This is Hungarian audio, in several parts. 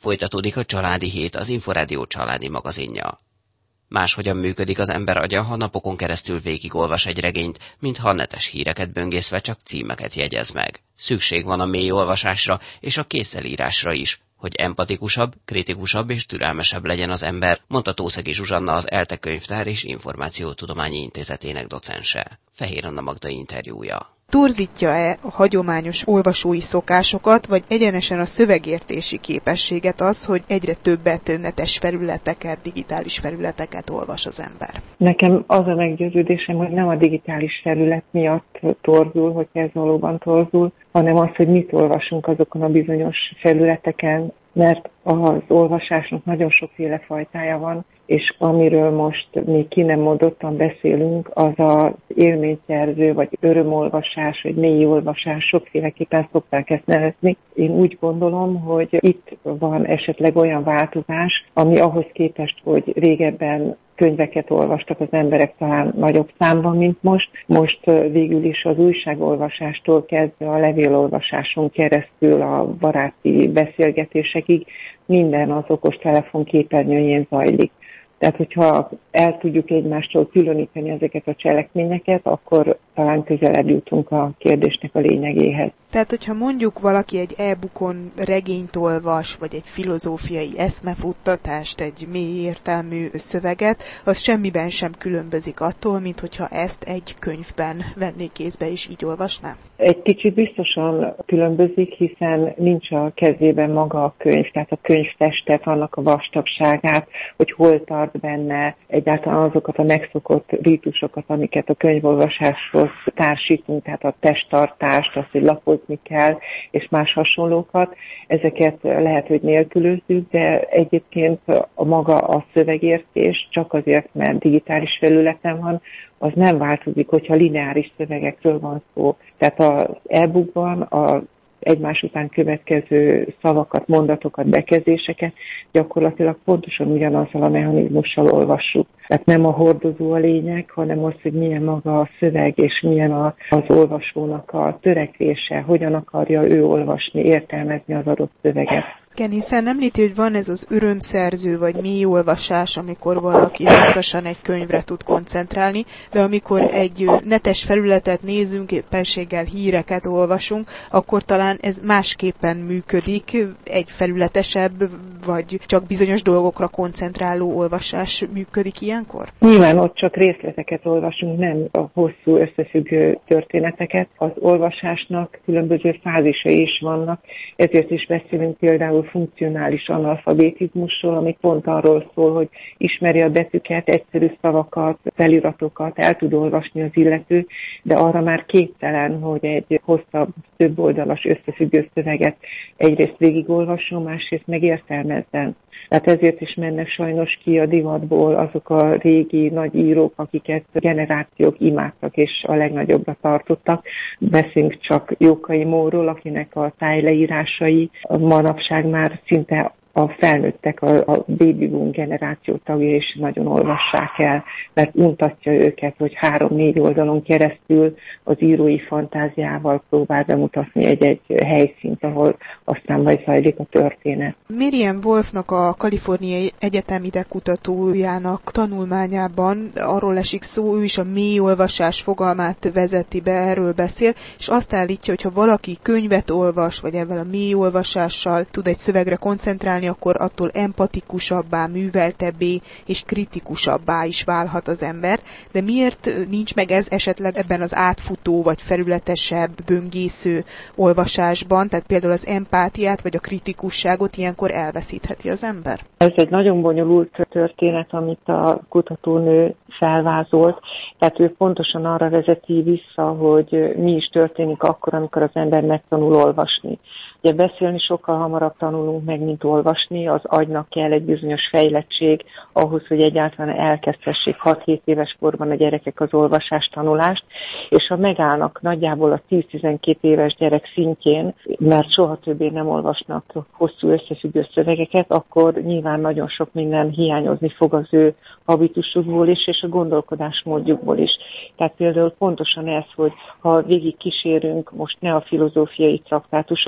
Folytatódik a Családi Hét, az Inforádió családi magazinja. Máshogyan működik az ember agya, ha napokon keresztül végigolvas egy regényt, mintha netes híreket böngészve csak címeket jegyez meg. Szükség van a mély olvasásra és a készelírásra is, hogy empatikusabb, kritikusabb és türelmesebb legyen az ember, mondta Tószegi Zsuzsanna, az ELTE Könyvtár és Információtudományi Intézetének docense. Fehér Anna Magda interjúja. Torzítja-e a hagyományos olvasói szokásokat, vagy egyenesen a szövegértési képességet az, hogy egyre többet netes felületeket, digitális felületeket olvas az ember? Nekem az a meggyőződésem, hogy nem a digitális felület miatt torzul, hogy ez valóban torzul, hanem az, hogy mit olvasunk azokon a bizonyos felületeken, mert az olvasásnak nagyon sokféle fajtája van, és amiről most még ki nem mondottan beszélünk, az az élményszerző, vagy örömolvasás, vagy mély olvasás, sokféleképpen szokták ezt nevezni. Én úgy gondolom, hogy itt van esetleg olyan változás, ami ahhoz képest, hogy régebben könyveket olvastak az emberek talán nagyobb számban, mint most. Most végül is az újságolvasástól kezdve a levélolvasáson keresztül a baráti beszélgetésekig minden az okostelefon képernyőjén zajlik. Tehát, hogyha el tudjuk egymástól különíteni ezeket a cselekményeket, akkor talán közelebb jutunk a kérdésnek a lényegéhez. Tehát, hogyha mondjuk valaki egy e-bookon regényt olvas, vagy egy filozófiai eszmefuttatást, egy mély értelmű szöveget, az semmiben sem különbözik attól, mint hogyha ezt egy könyvben venné kézbe és így olvasná? Egy kicsit biztosan különbözik, hiszen nincs a kezében maga a könyv, tehát a könyvtestet, annak a vastagságát, hogy hol tart benne, egyáltalán azokat a megszokott rítusokat, amiket a könyvolvasáshoz társítunk, tehát a testtartást, azt, hogy lapozni kell, és más hasonlókat. Ezeket lehet, hogy nélkülözzük, de egyébként a maga a szövegértés csak azért, mert digitális felületen van, az nem változik, hogyha lineáris szövegekről van szó. Tehát az e-bookban a egymás után következő szavakat, mondatokat, bekezdéseket gyakorlatilag pontosan ugyanazzal a mechanizmussal olvassuk. Tehát nem a hordozó a lényeg, hanem az, hogy milyen maga a szöveg, és milyen az olvasónak a törekvése, hogyan akarja ő olvasni, értelmezni az adott szöveget. Igen, hiszen említi, hogy van ez az örömszerző vagy mély olvasás, amikor valaki hosszasan egy könyvre tud koncentrálni, de amikor egy netes felületet nézünk, éppenséggel híreket olvasunk, akkor talán ez másképpen működik, egy felületesebb, vagy csak bizonyos dolgokra koncentráló olvasás működik ilyenkor? Nyilván ott csak részleteket olvasunk, nem a hosszú összefüggő történeteket. Az olvasásnak különböző fázisai is vannak, ezért is beszélünk például funkcionális analfabetizmusról, ami pont arról szól, hogy ismeri a betűket, egyszerű szavakat, feliratokat, el tud olvasni az illető, de arra már képtelen, hogy egy hosszabb, több oldalas összefüggő szöveget egyrészt végigolvasson, másrészt megértelmezzen. Tehát ezért is mennek sajnos ki a divatból azok a régi nagy írók, akiket generációk imádtak és a legnagyobbra tartottak. Beszélünk csak Jókai Móról, akinek a tájleírásai manapság már szinte a felnőttek, a baby boom generáció tagja is nagyon olvassák el, mert untatja őket, hogy 3-4 oldalon keresztül az írói fantáziával próbál bemutatni egy helyszínt, ahol aztán majd zajlik a történet. Miriam Wolfnak, a Kaliforniai Egyetem idegkutatójának tanulmányában arról esik szó, ő is a mély olvasás fogalmát vezeti be, erről beszél, és azt állítja, hogy ha valaki könyvet olvas, vagy ebben a mély olvasással tud egy szövegre koncentrálni, akkor attól empatikusabbá, műveltebbé és kritikusabbá is válhat az ember. De miért nincs meg ez esetleg ebben az átfutó vagy felületesebb, böngésző olvasásban, tehát például az empátiát vagy a kritikusságot ilyenkor elveszítheti az ember? Ez egy nagyon bonyolult történet, amit a kutatónő felvázolt, tehát ő pontosan arra vezeti vissza, hogy mi is történik akkor, amikor az ember megtanul olvasni. Ugye beszélni sokkal hamarabb tanulunk meg, mint olvasni, az agynak kell egy bizonyos fejlettség ahhoz, hogy egyáltalán elkezdhessék 6-7 éves korban a gyerekek az olvasástanulást, és ha megállnak nagyjából a 10-12 éves gyerek szintjén, mert soha többé nem olvasnak hosszú összefüggő szövegeket, akkor nyilván nagyon sok minden hiányozni fog az ő habitusukból is, és a gondolkodásmódjukból is. Tehát például pontosan ez, hogy ha végig kísérünk, most ne a filozófiai traktátusokról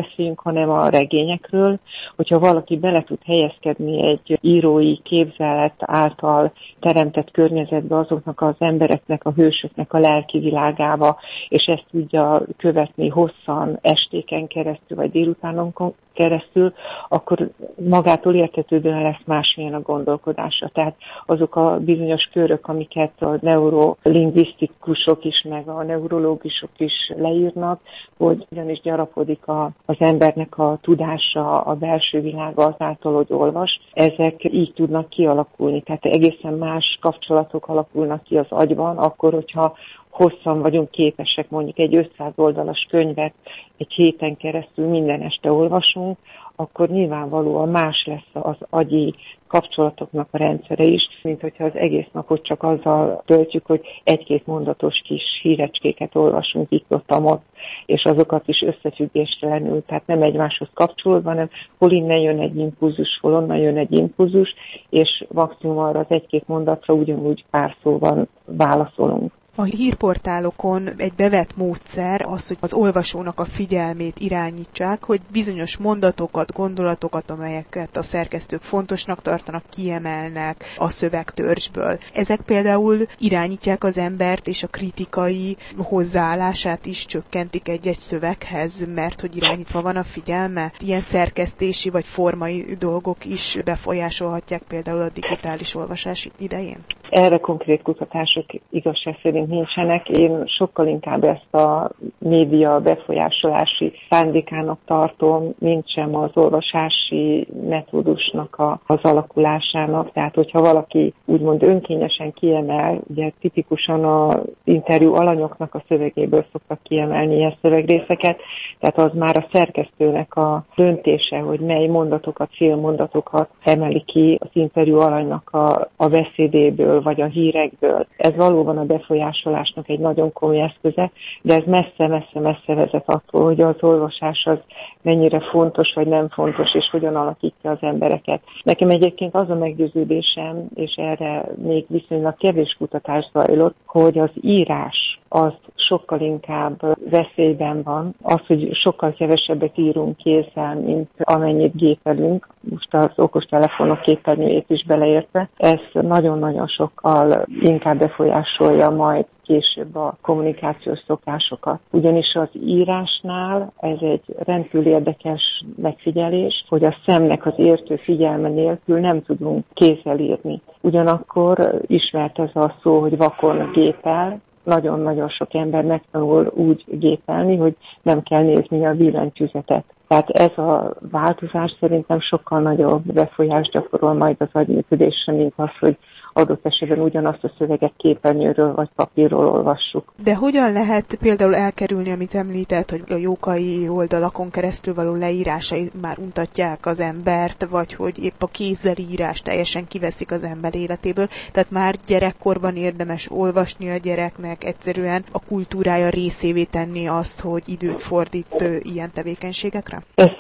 beszéljünk, hanem a regényekről, hogyha valaki bele tud helyezkedni egy írói képzelet által teremtett környezetbe azoknak az embereknek, a hősöknek a lelki világába, és ezt tudja követni hosszan estéken keresztül, vagy délutánon keresztül, akkor magától értetődően lesz másmilyen a gondolkodása. Tehát azok a bizonyos körök, amiket a neurolingvisztikusok is, meg a neurológusok is leírnak, hogy ugyanis gyarapodik az embernek a tudása, a belső világa azáltal, hogy olvas, ezek így tudnak kialakulni. Tehát egészen más kapcsolatok alakulnak ki az agyban, akkor, hogyha hosszan vagyunk képesek mondjuk egy 500 oldalas könyvet egy héten keresztül minden este olvasunk, akkor nyilvánvalóan más lesz az agyi kapcsolatoknak a rendszere is, mint hogyha az egész napot csak azzal töltjük, hogy egy-két mondatos kis hírecskéket olvasunk itt-ott, és azokat is összefüggéstelenül, tehát nem egymáshoz kapcsolódva, hanem hol innen jön egy impulzus, hol onnan jön egy impulzus, és maximum arra az egy-két mondatra ugyanúgy pár szóval válaszolunk. A hírportálokon egy bevett módszer az, hogy az olvasónak a figyelmét irányítsák, hogy bizonyos mondatokat, gondolatokat, amelyeket a szerkesztők fontosnak tartanak, kiemelnek a szövegtörzsből. Ezek például irányítják az embert, és a kritikai hozzáállását is csökkentik egy-egy szöveghez, mert hogy irányítva van a figyelme. Ilyen szerkesztési vagy formai dolgok is befolyásolhatják például a digitális olvasás idején. Erre konkrét kutatások igazság szerint nincsenek. Én sokkal inkább ezt a média befolyásolási szándékának tartom, mint sem az olvasási metódusnak az alakulásának. Tehát, hogyha valaki úgymond önkényesen kiemel, ugye tipikusan az interjú alanyoknak a szövegéből szoktak kiemelni ilyen szövegrészeket, tehát az már a szerkesztőnek a döntése, hogy mely mondatokat, félmondatokat emeli ki az interjú alanynak a beszédéből, vagy a hírekből. Ez valóban a befolyásolásnak egy nagyon komoly eszköze, de ez messze-messze vezet attól, hogy az olvasás az mennyire fontos, vagy nem fontos, és hogyan alakítja az embereket. Nekem egyébként az a meggyőződésem, és erre még viszonylag kevés kutatás zajlott, hogy az írás az sokkal inkább veszélyben van. Az, hogy sokkal kevesebbet írunk kézzel, mint amennyit gépelünk, most az okostelefonok képernyőjét is beleértve, ez nagyon-nagyon sokkal inkább befolyásolja majd később a kommunikációs szokásokat. Ugyanis az írásnál ez egy rendkívül érdekes megfigyelés, hogy a szemnek az értő figyelme nélkül nem tudunk kézzel írni. Ugyanakkor ismert ez a szó, hogy vakon gépel. Nagyon-nagyon sok ember megtanul úgy gépelni, hogy nem kell nézni a billentyűzetet. Tehát ez a változás szerintem sokkal nagyobb befolyást gyakorol majd az agyműködésre, mint az, hogy adott esetben ugyanazt a szöveget képernyőről vagy papírról olvassuk. De hogyan lehet például elkerülni, amit említett, hogy a jókai oldalakon keresztül való leírásai már untatják az embert, vagy hogy épp a kézzel írás teljesen kiveszik az ember életéből. Tehát már gyerekkorban érdemes olvasni a gyereknek, egyszerűen a kultúrája részévé tenni azt, hogy időt fordít ilyen tevékenységekre?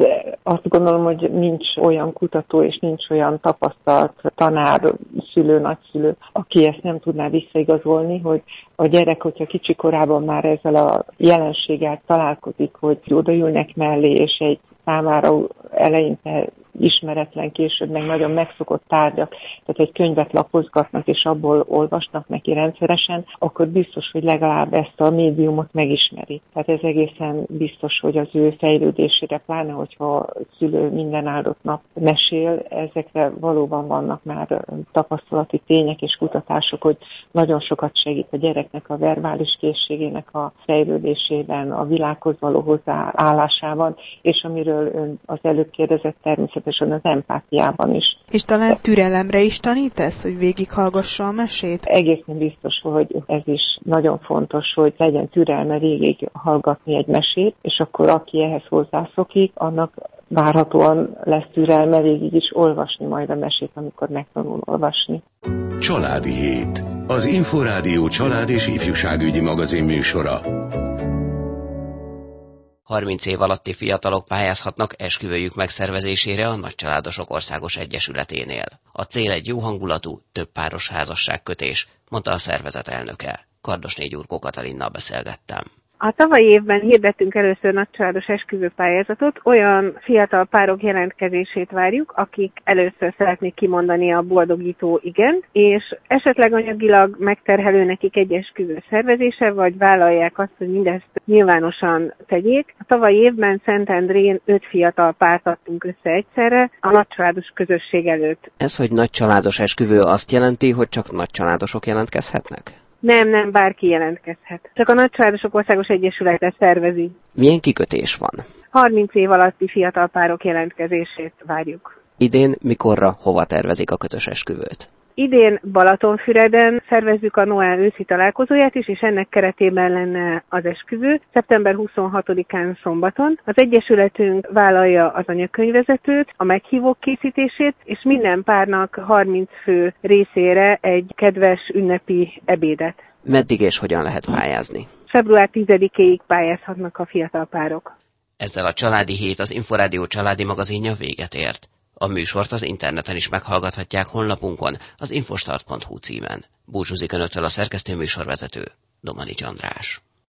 Azt gondolom, hogy nincs olyan kutató és nincs olyan tapasztalt tanár, szülő, nagyszülő, aki ezt nem tudná visszaigazolni, hogy a gyerek, hogyha kicsi korában már ezzel a jelenséggel találkozik, hogy odaülnek mellé, és egy számára eleinte ismeretlen, később meg nagyon megszokott tárgyak, tehát egy könyvet lapozgatnak, és abból olvasnak neki rendszeresen, akkor biztos, hogy legalább ezt a médiumot megismeri. Tehát ez egészen biztos, hogy az ő fejlődésére, pláne hogyha a szülő minden áldott nap mesél, ezekre valóban vannak már tapasztalati tények és kutatások, hogy nagyon sokat segít a gyereknek a verbális készségének a fejlődésében, a világhoz való hozzáállásában, és amiről ön az előbb kérdezett, természetesen az empátiában is. És talán türelemre is tanít ez, hogy végighallgassa a mesét? Egészen biztos, hogy ez is nagyon fontos, hogy legyen türelme végighallgatni egy mesét, és akkor aki ehhez hozzászokik, annak várhatóan lesz türelme végig is olvasni majd a mesét, amikor megtanul olvasni. Családi Hét. Az Inforádió család és ifjúságügyi magazin műsora. 30 év alatti fiatalok pályázhatnak esküvőjük megszervezésére a Nagycsaládosok Országos Egyesületénél. A cél egy jó hangulatú, több páros házasságkötés, mondta a szervezet elnöke. Kardosné Gyurkó Katalinnal beszélgettem. A tavalyi évben hirdettünk először nagycsaládos esküvőpályázatot, olyan fiatal párok jelentkezését várjuk, akik először szeretnék kimondani a boldogító igent, és esetleg anyagilag megterhelő nekik egy esküvő szervezése, vagy vállalják azt, hogy mindezt nyilvánosan tegyék. A tavalyi évben Szentendrén 5 fiatal párt adtunk össze egyszerre a nagycsaládos közösség előtt. Ez, hogy nagycsaládos esküvő, azt jelenti, hogy csak nagycsaládosok jelentkezhetnek? Nem, bárki jelentkezhet. Csak a Nagycsaládosok Országos Egyesülete szervezi. Milyen kikötés van? 30 év alatti fiatal párok jelentkezését várjuk. Idén mikorra, hova tervezik a közös esküvőt? Idén Balatonfüreden szervezzük a Noel őszi találkozóját is, és ennek keretében lenne az esküvő. Szeptember 26-án szombaton. Az Egyesületünk vállalja az anyakönyvvezetőt, a meghívók készítését, és minden párnak 30 fő részére egy kedves ünnepi ebédet. Meddig és hogyan lehet pályázni? Február 10-éig pályázhatnak a fiatal párok. Ezzel a Családi Hét, az Inforádió családi magazinja véget ért. A műsort az interneten is meghallgathatják honlapunkon, az infostart.hu címen. Búcsúzik önöktől a szerkesztő műsorvezető, Domanics András.